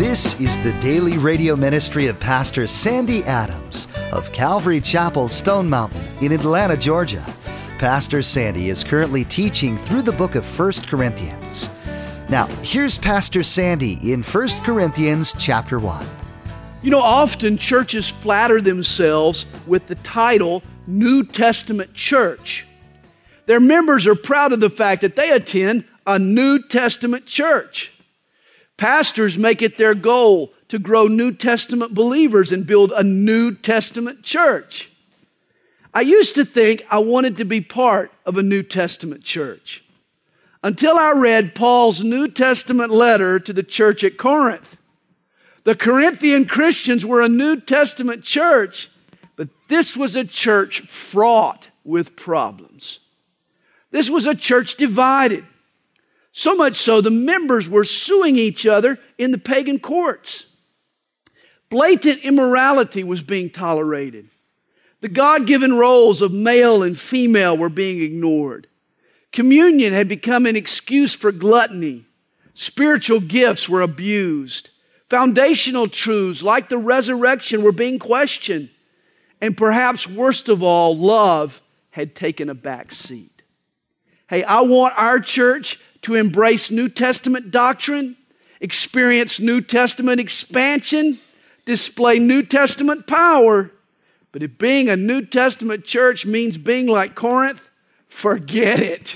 This is the daily radio ministry of Pastor Sandy Adams of Calvary Chapel, Stone Mountain in Atlanta, Georgia. Pastor Sandy is currently teaching through the book of 1 Corinthians. Now, here's Pastor Sandy in 1 Corinthians chapter 1. You know, often churches flatter themselves with the title New Testament Church. Their members are proud of the fact that they attend a New Testament church. Pastors make it their goal to grow New Testament believers and build a New Testament church. I used to think I wanted to be part of a New Testament church until I read Paul's New Testament letter to the church at Corinth. The Corinthian Christians were a New Testament church, but this was a church fraught with problems. This was a church divided. So much so, the members were suing each other in the pagan courts. Blatant immorality was being tolerated. The God-given roles of male and female were being ignored. Communion had become an excuse for gluttony. Spiritual gifts were abused. Foundational truths like the resurrection were being questioned. And perhaps worst of all, love had taken a back seat. Hey, I want our church to embrace New Testament doctrine, experience New Testament expansion, display New Testament power. But if being a New Testament church means being like Corinth, forget it.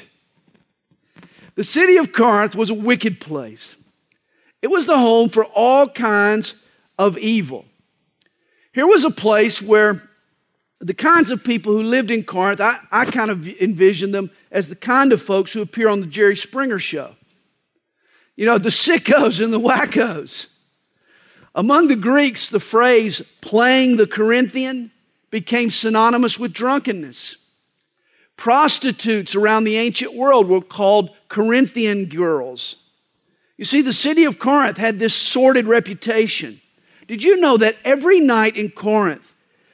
The city of Corinth was a wicked place. It was the home for all kinds of evil. Here was a place where the kinds of people who lived in Corinth, I kind of envision them as the kind of folks who appear on the Jerry Springer show. You know, the sickos and the wackos. Among the Greeks, the phrase playing the Corinthian became synonymous with drunkenness. Prostitutes around the ancient world were called Corinthian girls. You see, the city of Corinth had this sordid reputation. Did you know that every night in Corinth,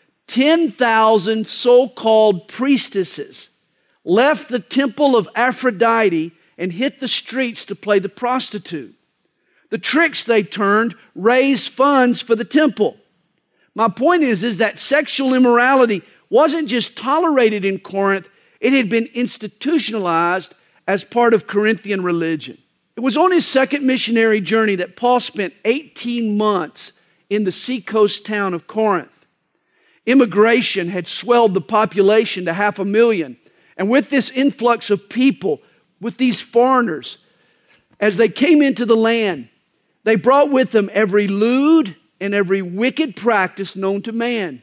10,000 so-called priestesses left the temple of Aphrodite and hit the streets to play the prostitute? The tricks they turned raised funds for the temple. My point is that sexual immorality wasn't just tolerated in Corinth, it had been institutionalized as part of Corinthian religion. It was on his second missionary journey that Paul spent 18 months in the seacoast town of Corinth. Immigration had swelled the population to 500,000. And with this influx of people, with these foreigners, as they came into the land, they brought with them every lewd and every wicked practice known to man.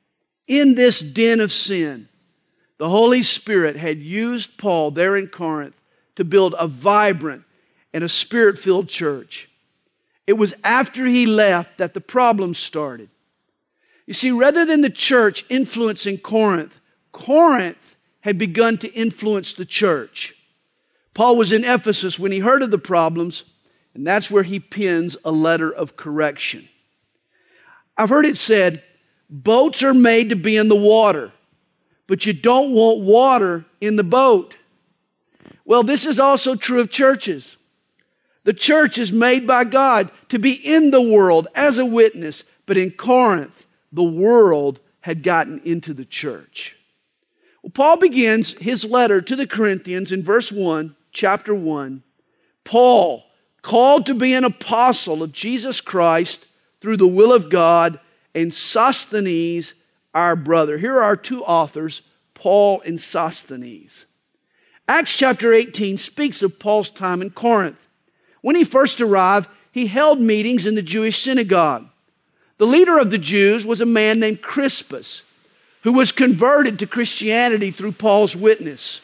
In this den of sin, the Holy Spirit had used Paul there in Corinth to build a vibrant and a spirit-filled church. It was after he left that the problem started. You see, rather than the church influencing Corinth, Corinth had begun to influence the church. Paul was in Ephesus when he heard of the problems, and that's where he pens a letter of correction. I've heard it said, boats are made to be in the water, but you don't want water in the boat. Well, this is also true of churches. The church is made by God to be in the world as a witness, but in Corinth, the world had gotten into the church. Well, Paul begins his letter to the Corinthians in verse 1, chapter 1. Paul, called to be an apostle of Jesus Christ through the will of God, and Sosthenes, our brother. Here are our two authors, Paul and Sosthenes. Acts chapter 18 speaks of Paul's time in Corinth. When he first arrived, he held meetings in the Jewish synagogue. The leader of the Jews was a man named Crispus, who was converted to Christianity through Paul's witness.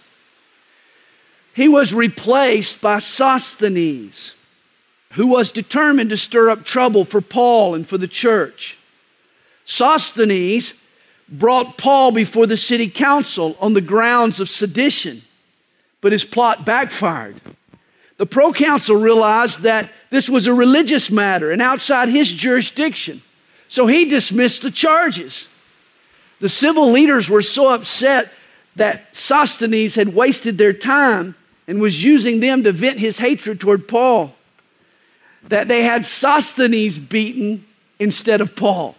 He was replaced by Sosthenes, who was determined to stir up trouble for Paul and for the church. Sosthenes brought Paul before the city council on the grounds of sedition, but his plot backfired. The proconsul realized that this was a religious matter and outside his jurisdiction, so he dismissed the charges. The civil leaders were so upset that Sosthenes had wasted their time and was using them to vent his hatred toward Paul. that they had Sosthenes beaten instead of Paul.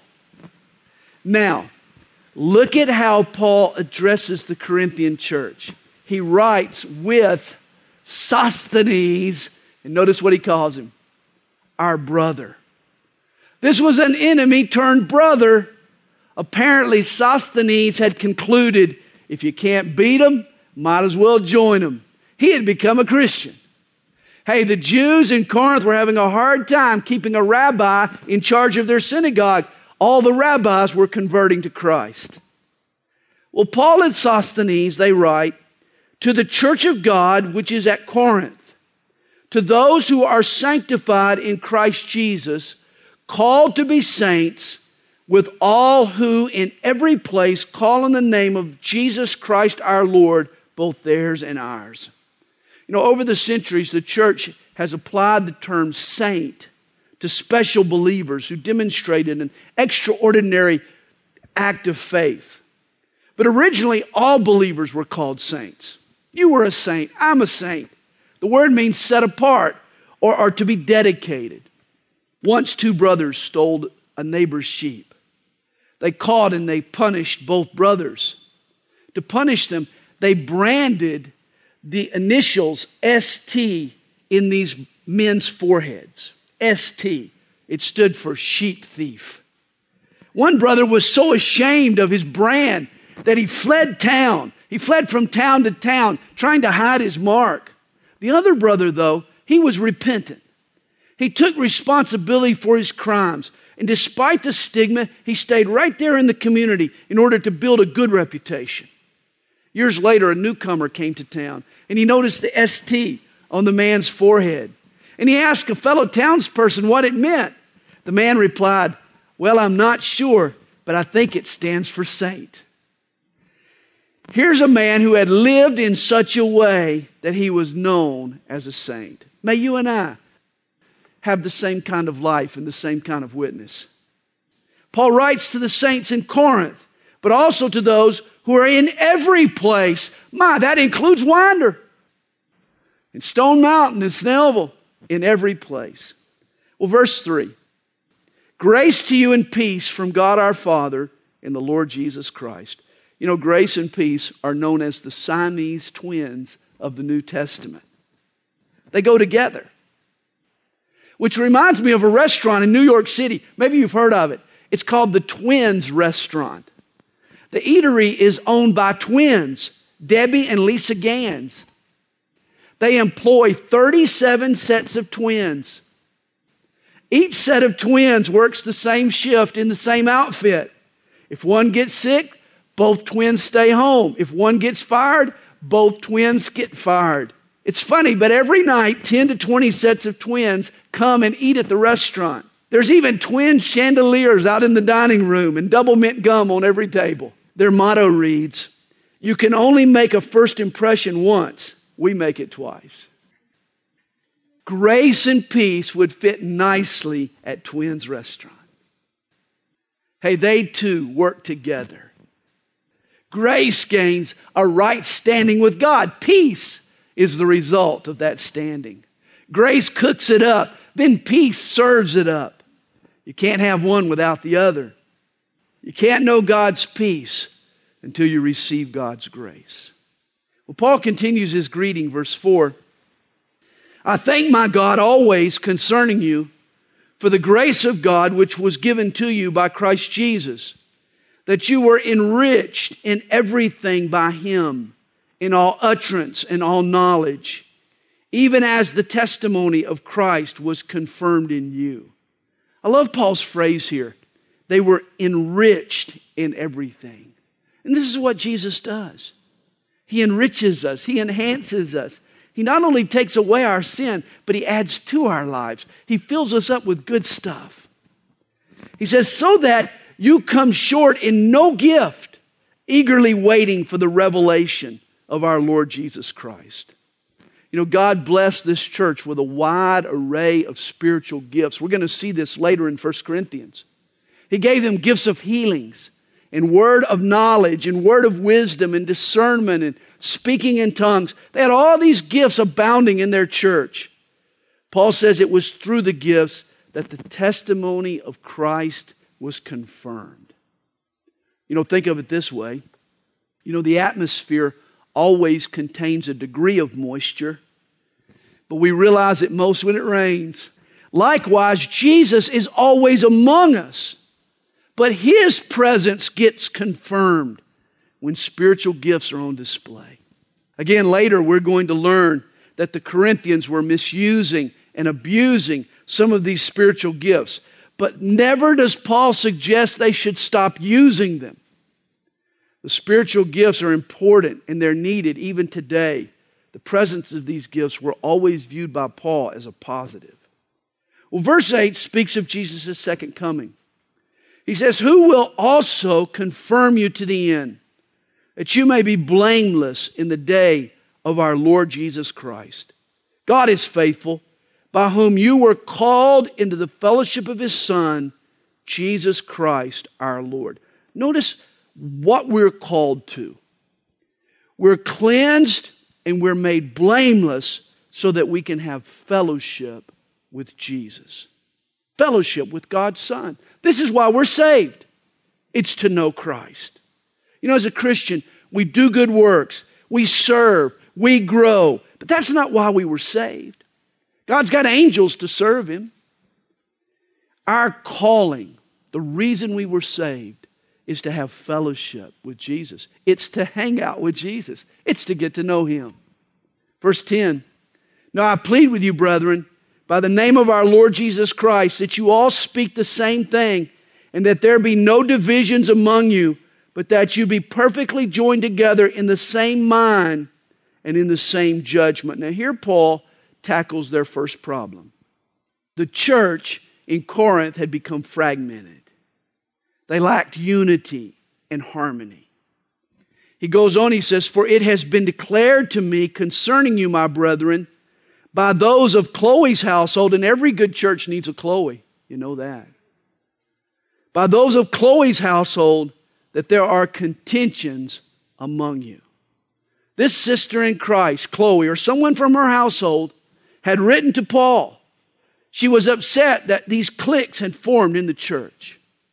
Now, look at how Paul addresses the Corinthian church. He writes with Sosthenes, and notice what he calls him, our brother. This was an enemy turned brother. Apparently, Sosthenes had concluded, if you can't beat them, might as well join them. He had become a Christian. Hey, the Jews in Corinth were having a hard time keeping a rabbi in charge of their synagogue. All the rabbis were converting to Christ. Well, Paul and Sosthenes, they write, to the church of God which is at Corinth, to those who are sanctified in Christ Jesus, called to be saints, with all who in every place call on the name of Jesus Christ our Lord, both theirs and ours. You know, over the centuries, the church has applied the term saint to special believers who demonstrated an extraordinary act of faith. But originally, all believers were called saints. You were a saint. I'm a saint. The word means set apart or to be dedicated. Once two brothers stole a neighbor's sheep. They caught and they punished both brothers. To punish them, they branded the initials ST in these men's foreheads. ST. It stood for sheep thief. One brother was so ashamed of his brand that he fled town. He fled from town to town, trying to hide his mark. The other brother, though, he was repentant. He took responsibility for his crimes. And despite the stigma, he stayed right there in the community in order to build a good reputation. Years later, a newcomer came to town, and he noticed the ST on the man's forehead. And he asked a fellow townsperson what it meant. The man replied, well, I'm not sure, but I think it stands for saint. Here's a man who had lived in such a way that he was known as a saint. May you and I have the same kind of life and the same kind of witness. Paul writes to the saints in Corinth, but also to those who are in every place. That includes Winder, in Stone Mountain, in Snellville, in every place. Well, verse 3. Grace to you and peace from God our Father and the Lord Jesus Christ. You know, grace and peace are known as the Siamese twins of the New Testament. They go together. Which reminds me of a restaurant in New York City. Maybe you've heard of it. It's called the Twins Restaurant. The eatery is owned by twins, Debbie and Lisa Gans. They employ 37 sets of twins. Each set of twins works the same shift in the same outfit. If one gets sick, both twins stay home. If one gets fired, both twins get fired. It's funny, but every night, 10 to 20 sets of twins come and eat at the restaurant. There's even twin chandeliers out in the dining room and double mint gum on every table. Their motto reads, you can only make a first impression once. We make it twice. Grace and peace would fit nicely at Twins Restaurant. Hey, they too work together. Grace gains a right standing with God. Peace is the result of that standing. Grace cooks it up, then peace serves it up. You can't have one without the other. You can't know God's peace until you receive God's grace. Well, Paul continues his greeting, verse 4. I thank my God always concerning you for the grace of God which was given to you by Christ Jesus, that you were enriched in everything by Him, in all utterance and all knowledge, even as the testimony of Christ was confirmed in you. I love Paul's phrase here. They were enriched in everything. And this is what Jesus does. He enriches us. He enhances us. He not only takes away our sin, but He adds to our lives. He fills us up with good stuff. He says, so that you come short in no gift, eagerly waiting for the revelation of our Lord Jesus Christ. You know, God blessed this church with a wide array of spiritual gifts. We're going to see this later in 1 Corinthians. He gave them gifts of healings and word of knowledge and word of wisdom and discernment and speaking in tongues. They had all these gifts abounding in their church. Paul says it was through the gifts that the testimony of Christ was confirmed. Think of it this way. The atmosphere always contains a degree of moisture, but we realize it most when it rains. Likewise, Jesus is always among us, but His presence gets confirmed when spiritual gifts are on display. Again, later we're going to learn that the Corinthians were misusing and abusing some of these spiritual gifts, but never does Paul suggest they should stop using them. The spiritual gifts are important and they're needed even today. The presence of these gifts were always viewed by Paul as a positive. Well, verse 8 speaks of Jesus' second coming. He says, "Who will also confirm you to the end, that you may be blameless in the day of our Lord Jesus Christ. God is faithful, by whom you were called into the fellowship of His Son, Jesus Christ our Lord." Notice what we're called to. We're cleansed and we're made blameless so that we can have fellowship with Jesus. Fellowship with God's Son. This is why we're saved. It's to know Christ. As a Christian, we do good works, we serve, we grow, but that's not why we were saved. God's got angels to serve Him. Our calling, the reason we were saved, is to have fellowship with Jesus. It's to hang out with Jesus. It's to get to know Him. Verse 10, "Now I plead with you, brethren, by the name of our Lord Jesus Christ, that you all speak the same thing, and that there be no divisions among you, but that you be perfectly joined together in the same mind and in the same judgment." Now here Paul tackles their first problem. The church in Corinth had become fragmented. They lacked unity and harmony. He goes on, he says, "For it has been declared to me concerning you, my brethren, by those of Chloe's household," and every good church needs a Chloe, you know that. "By those of Chloe's household, that there are contentions among you." This sister in Christ, Chloe, or someone from her household, had written to Paul. She was upset that these cliques had formed in the church.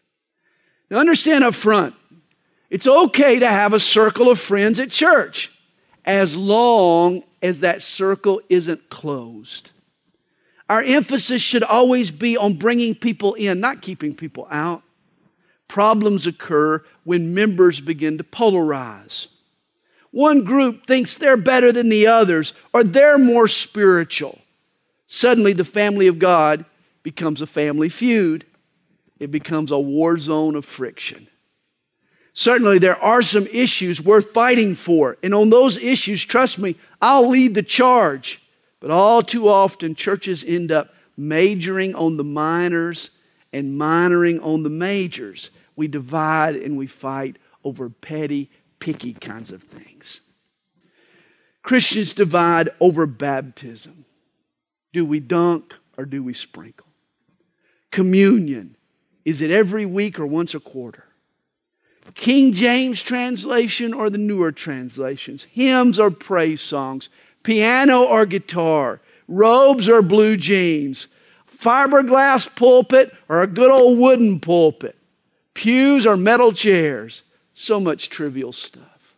Now understand up front, it's okay to have a circle of friends at church as long as that circle isn't closed. Our emphasis should always be on bringing people in, not keeping people out. Problems occur when members begin to polarize. One group thinks they're better than the others, or they're more spiritual. Suddenly the family of God becomes a family feud. It becomes a war zone of friction. Certainly there are some issues worth fighting for. And on those issues, trust me, I'll lead the charge. But all too often, churches end up majoring on the minors and minoring on the majors. We divide and we fight over petty, picky kinds of things. Christians divide over baptism. Do we dunk or do we sprinkle? Communion. Is it every week or once a quarter? King James translation or the newer translations? Hymns or praise songs? Piano or guitar? Robes or blue jeans? Fiberglass pulpit or a good old wooden pulpit? Pews or metal chairs? So much trivial stuff.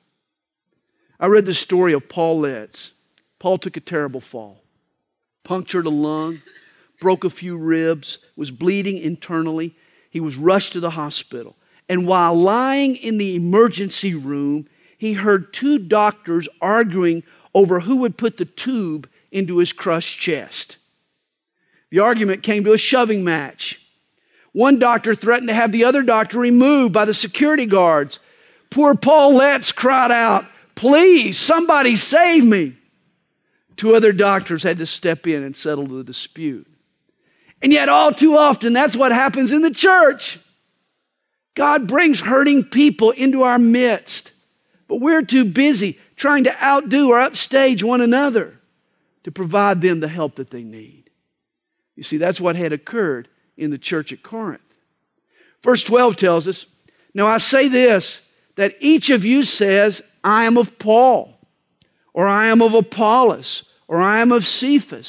I read the story of Paul Letts. Paul took a terrible fall. Punctured a lung, broke a few ribs, was bleeding internally. He was rushed to the hospital. And while lying in the emergency room, he heard two doctors arguing over who would put the tube into his crushed chest. The argument came to a shoving match. One doctor threatened to have the other doctor removed by the security guards. Poor Paul Letts cried out, "Please, somebody save me." Two other doctors had to step in and settle the dispute. And yet all too often, that's what happens in the church. God brings hurting people into our midst, but we're too busy trying to outdo or upstage one another to provide them the help that they need. You see, that's what had occurred in the church at Corinth. Verse 12 tells us, "Now I say this, that each of you says, I am of Paul, or I am of Apollos, or I am of Cephas,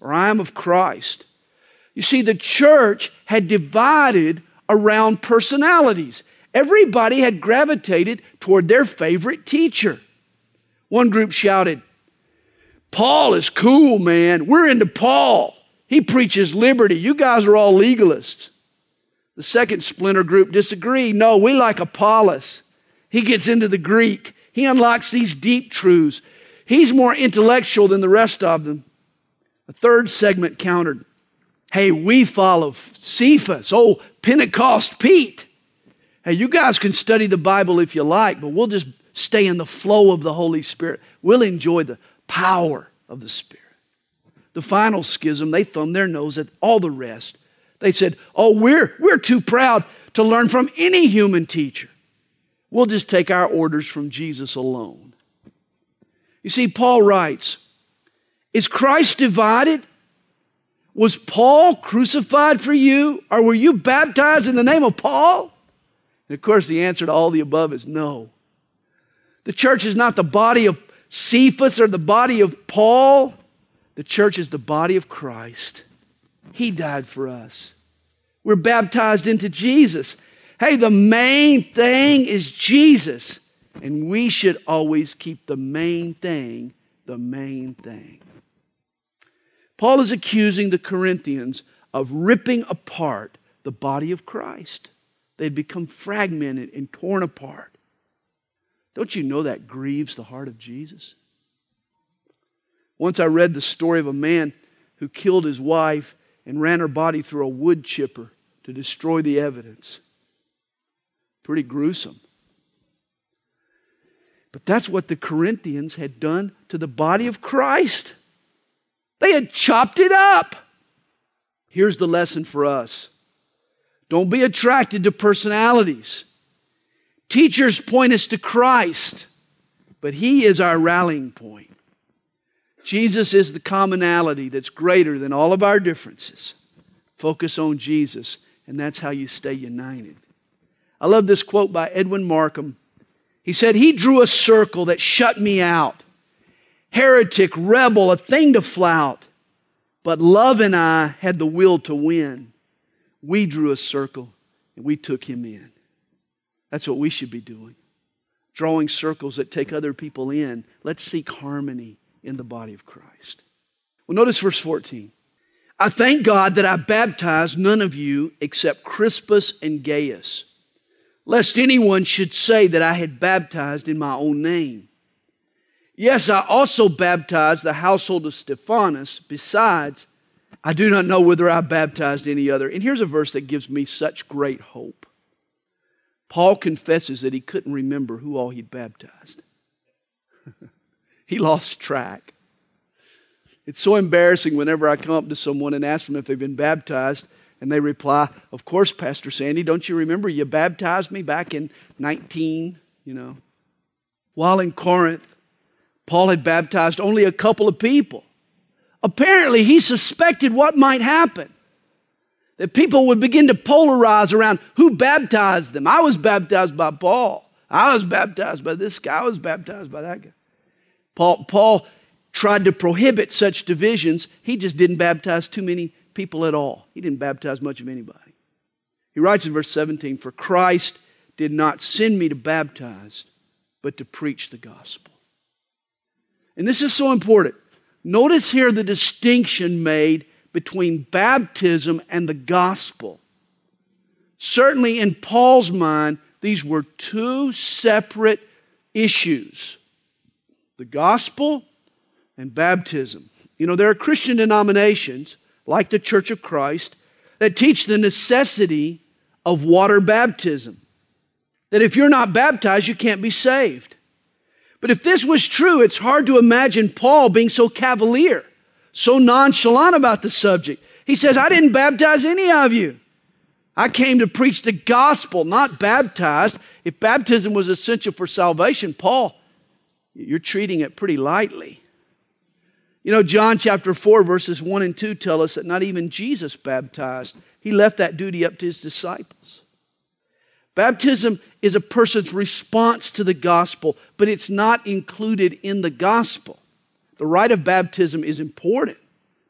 or I am of Christ. You see, the church had divided around personalities. Everybody had gravitated toward their favorite teacher. One group shouted, "Paul is cool, man. We're into Paul. He preaches liberty. You guys are all legalists." The second splinter group disagreed. "No, we like Apollos. He gets into the Greek. He unlocks these deep truths. He's more intellectual than the rest of them." A third segment countered, "Hey, we follow Cephas, old Pentecost Pete. Hey, you guys can study the Bible if you like, but we'll just stay in the flow of the Holy Spirit. We'll enjoy the power of the Spirit." The final schism, they thumbed their nose at all the rest. They said, "Oh, we're too proud to learn from any human teacher. We'll just take our orders from Jesus alone." You see, Paul writes, is Christ divided? Was Paul crucified for you? Or were you baptized in the name of Paul? And of course, the answer to all the above is no. The church is not the body of Cephas or the body of Paul. The church is the body of Christ. He died for us. We're baptized into Jesus. Hey, the main thing is Jesus. And we should always keep the main thing the main thing. Paul is accusing the Corinthians of ripping apart the body of Christ. They'd become fragmented and torn apart. Don't you know that grieves the heart of Jesus? Once I read the story of a man who killed his wife and ran her body through a wood chipper to destroy the evidence. Pretty gruesome. But that's what the Corinthians had done to the body of Christ. They had chopped it up. Here's the lesson for us. Don't be attracted to personalities. Teachers point us to Christ, but He is our rallying point. Jesus is the commonality that's greater than all of our differences. Focus on Jesus, and that's how you stay united. I love this quote by Edwin Markham. He said, "He drew a circle that shut me out. Heretic, rebel, a thing to flout. But love and I had the will to win. We drew a circle and we took Him in." That's what we should be doing. Drawing circles that take other people in. Let's seek harmony in the body of Christ. Well, notice verse 14. "I thank God that I baptized none of you except Crispus and Gaius, lest anyone should say that I had baptized in my own name. Yes, I also baptized the household of Stephanas. Besides, I do not know whether I baptized any other." And here's a verse that gives me such great hope. Paul confesses that he couldn't remember who all he'd baptized. He lost track. It's so embarrassing whenever I come up to someone and ask them if they've been baptized, and they reply, "Of course, Pastor Sandy, don't you remember you baptized me back in 19, While in Corinth, Paul had baptized only a couple of people. Apparently, he suspected what might happen. That people would begin to polarize around who baptized them. I was baptized by Paul. I was baptized by this guy. I was baptized by that guy. Paul tried to prohibit such divisions. He just didn't baptize too many people at all. He didn't baptize much of anybody. He writes in verse 17, "For Christ did not send me to baptize, but to preach the gospel." And this is so important. Notice here the distinction made between baptism and the gospel. Certainly in Paul's mind, these were two separate issues. The gospel and baptism. There are Christian denominations, like the Church of Christ, that teach the necessity of water baptism. That if you're not baptized, you can't be saved. But if this was true, it's hard to imagine Paul being so cavalier, so nonchalant about the subject. He says, "I didn't baptize any of you. I came to preach the gospel, not baptized." If baptism was essential for salvation, Paul, you're treating it pretty lightly. John chapter 4, verses 1 and 2 tell us that not even Jesus baptized. He left that duty up to His disciples. Baptism is a person's response to the gospel, but it's not included in the gospel. The rite of baptism is important,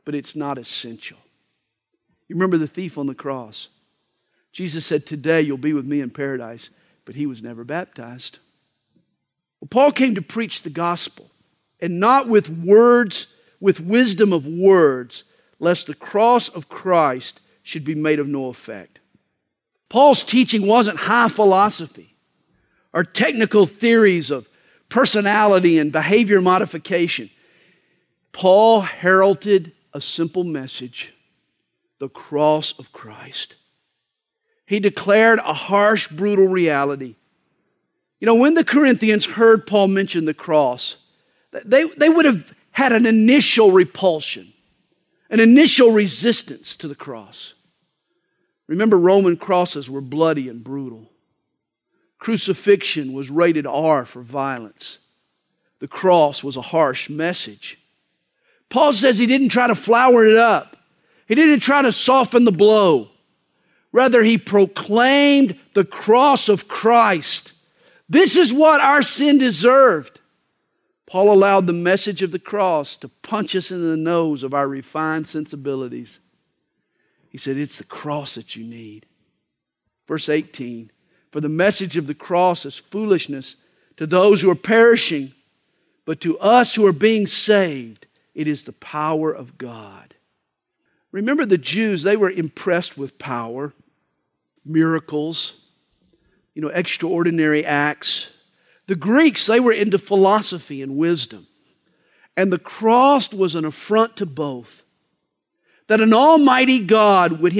but it's not essential. You remember the thief on the cross? Jesus said, today you'll be with me in paradise, but he was never baptized. Well, Paul came to preach the gospel, and not with words, with wisdom of words, lest the cross of Christ should be made of no effect. Paul's teaching wasn't high philosophy or technical theories of personality and behavior modification. Paul heralded a simple message, the cross of Christ. He declared a harsh, brutal reality. You know, when the Corinthians heard Paul mention the cross, they would have had an initial repulsion, an initial resistance to the cross. Remember, Roman crosses were bloody and brutal. Crucifixion was rated R for violence. The cross was a harsh message. Paul says he didn't try to flower it up. He didn't try to soften the blow. Rather, he proclaimed the cross of Christ. This is what our sin deserved. Paul allowed the message of the cross to punch us in the nose of our refined sensibilities. He said, it's the cross that you need. Verse 18, for the message of the cross is foolishness to those who are perishing, but to us who are being saved, it is the power of God. Remember the Jews, they were impressed with power, miracles, extraordinary acts. The Greeks, they were into philosophy and wisdom. And the cross was an affront to both. That an almighty God would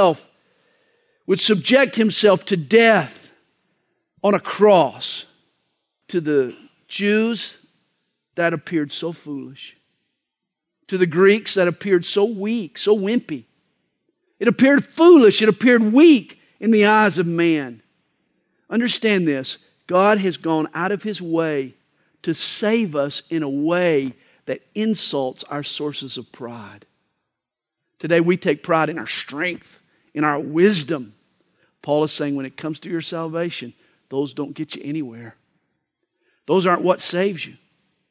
subject himself to death on a cross. To the Jews, that appeared so foolish. To the Greeks, that appeared so weak, so wimpy. It appeared foolish, it appeared weak in the eyes of man. Understand this, God has gone out of His way to save us in a way that insults our sources of pride. Today we take pride in our strength, in our wisdom. Paul is saying when it comes to your salvation, those don't get you anywhere. Those aren't what saves you.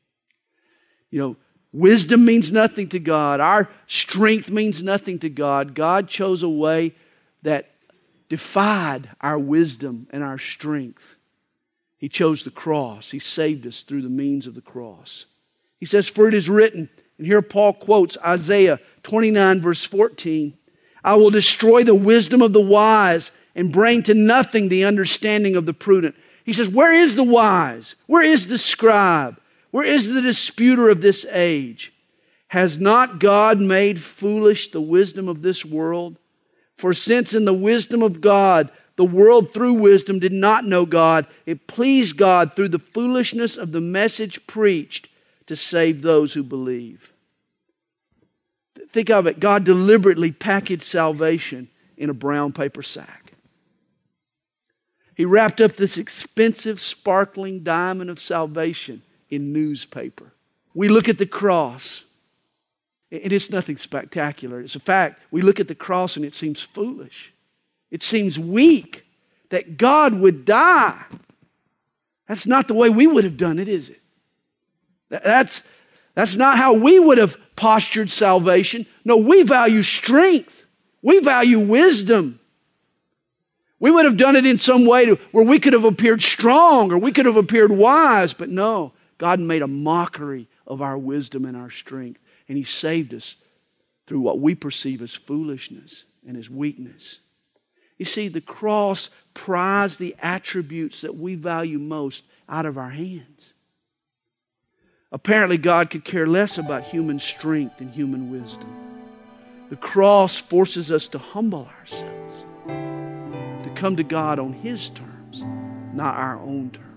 Wisdom means nothing to God. Our strength means nothing to God. God chose a way that defied our wisdom and our strength. He chose the cross. He saved us through the means of the cross. He says, for it is written, and here Paul quotes Isaiah 29 verse 14, I will destroy the wisdom of the wise and bring to nothing the understanding of the prudent. He says, where is the wise? Where is the scribe? Where is the disputer of this age? Has not God made foolish the wisdom of this world? For since in the wisdom of God, the world through wisdom did not know God, it pleased God through the foolishness of the message preached to save those who believe. Think of it. God deliberately packaged salvation in a brown paper sack. He wrapped up this expensive, sparkling diamond of salvation in newspaper. We look at the cross, and it's nothing spectacular. It's a fact. We look at the cross and it seems foolish. It seems weak that God would die. That's not the way we would have done it, is it? That's not how we would have postured salvation. No, we value strength. We value wisdom. We would have done it in some way where we could have appeared strong or we could have appeared wise, but no, God made a mockery of our wisdom and our strength, and He saved us through what we perceive as foolishness and as weakness. You see, the cross prized the attributes that we value most out of our hands. Apparently, God could care less about human strength and human wisdom. The cross forces us to humble ourselves, to come to God on His terms, not our own terms.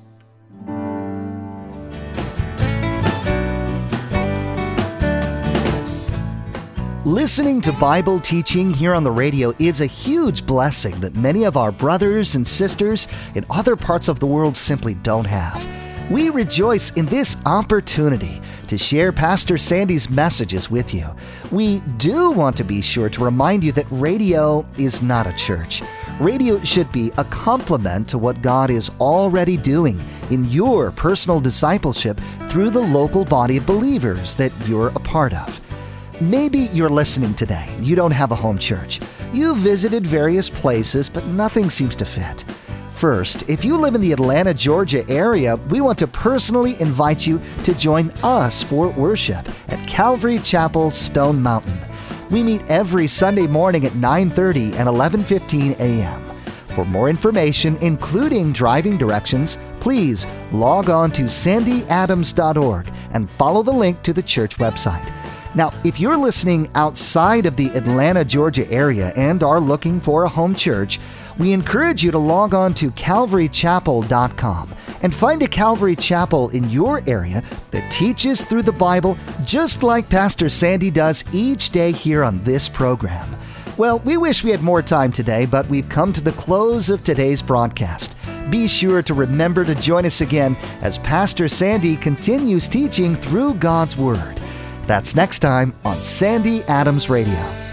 Listening to Bible teaching here on the radio is a huge blessing that many of our brothers and sisters in other parts of the world simply don't have. We rejoice in this opportunity to share Pastor Sandy's messages with you. We do want to be sure to remind you that radio is not a church. Radio should be a complement to what God is already doing in your personal discipleship through the local body of believers that you're a part of. Maybe you're listening today and you don't have a home church. You've visited various places, but nothing seems to fit. First, if you live in the Atlanta, Georgia area, we want to personally invite you to join us for worship at Calvary Chapel, Stone Mountain. We meet every Sunday morning at 9:30 and 11:15 a.m. For more information, including driving directions, please log on to sandyadams.org and follow the link to the church website. Now, if you're listening outside of the Atlanta, Georgia area and are looking for a home church, we encourage you to log on to calvarychapel.com and find a Calvary Chapel in your area that teaches through the Bible just like Pastor Sandy does each day here on this program. Well, we wish we had more time today, but we've come to the close of today's broadcast. Be sure to remember to join us again as Pastor Sandy continues teaching through God's Word. That's next time on Sandy Adams Radio.